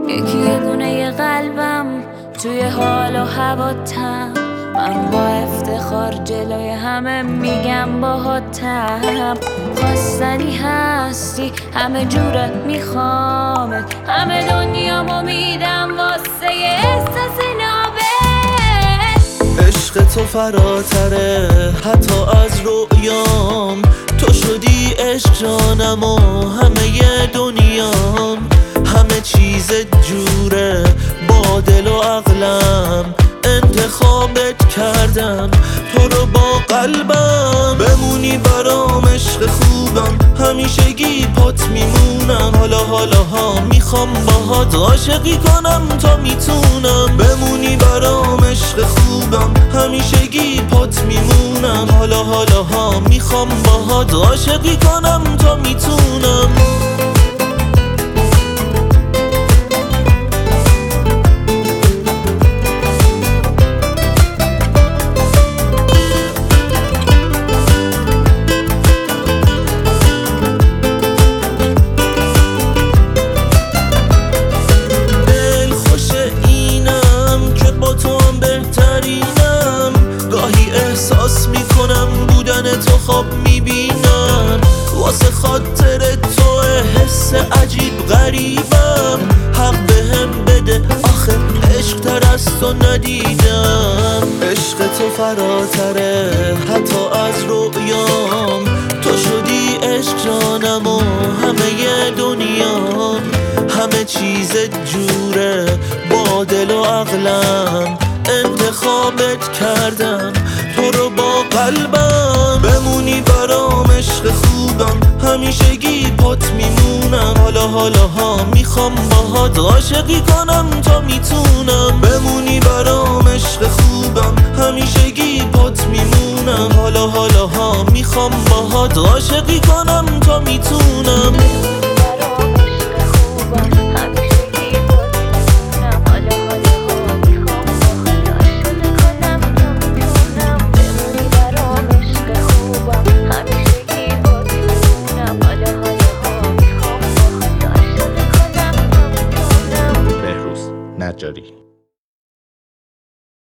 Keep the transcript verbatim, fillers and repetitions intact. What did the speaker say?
یکی یه دونه قلبم توی حال و هواتم، من با افتخار جلوی همه میگم باهاتم. خواستنی هستی همه جورت میخوامت، همه دنیامو میدم واسه احساس نابت. عشق تو فراتره حتی از رؤیام، تو شدی عشق جانم و همه دنیام. همه چیز جوره با دل و عقلم، انتخابت کردم تو رو با قلبم. بمونی برام عشق خوبم، همیشگی پات میمونم. حالا حالا ها میخوام باهات عاشقی کنم تا میتونم. بمونی برام عشق خوبم، همیشگی پات میمونم. حالا حالا ها میخوام باهات عاشقی کنم تا میتونم. احساس میکنم بودن تو خواب میبینم، واسه خاطر تو حس عجیب غریبم. حق بهم بده آخه عشق تر از تو ندیدم. عشق تو فراتره حتی از رؤیام، تو شدی عشق جانم و همه دنیام. همه چیز جوره با دل و عقلم، انتخابت کردم تو رو با قلبم. بمونی برام عشق خوبم، همیشگی پات میمونم. حالا حالا ها میخوام باهات عاشقی کنم تا میتونم. بمونی برام عشق خوبم، همیشگی پات میمونم. حالا حالا ها میخوام باهات عاشقی کنم تا میتونم. نجاری